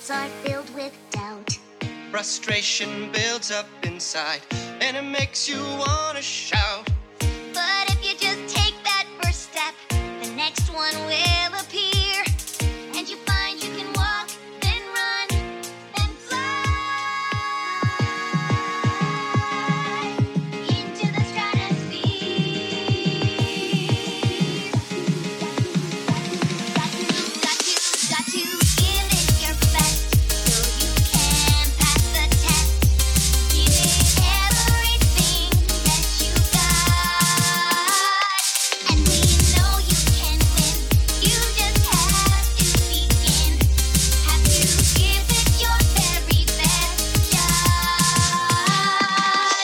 hearts are filled with doubt. Frustration builds up inside, and it makes you wanna shout. But if you just take that first step, the next one will appear, and you find you can walk, then run, then fly into the stratosphere. Got to give it your best so you can pass the test. Give it everything that you got, and we know you can win. You just have to begin. Have to give it your very best shot.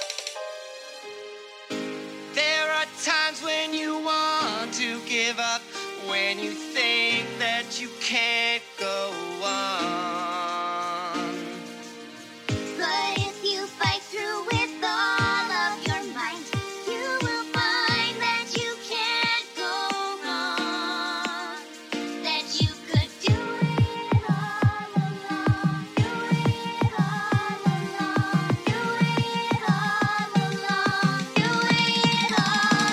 There are times when you want to give up, when you think that you can't go on. But if you fight through with all of your might, you will find that you can't go wrong. That you could do it all along. Do it all along. Do it all along. Do it all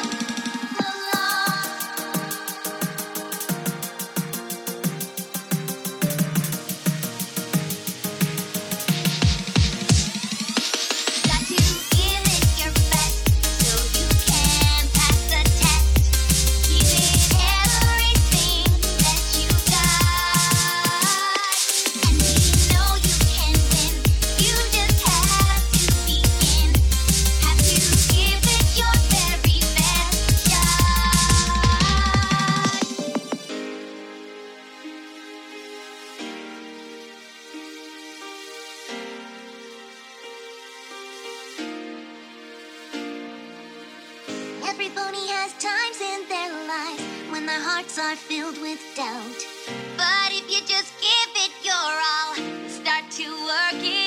Got to give it your best so you can pass the test. Give it everything that you got, and we know you can win. You just have to begin. Have to give it your very best shot. Everybody has times in their lives when their hearts are filled with doubt. But if you just give it your all, start to work it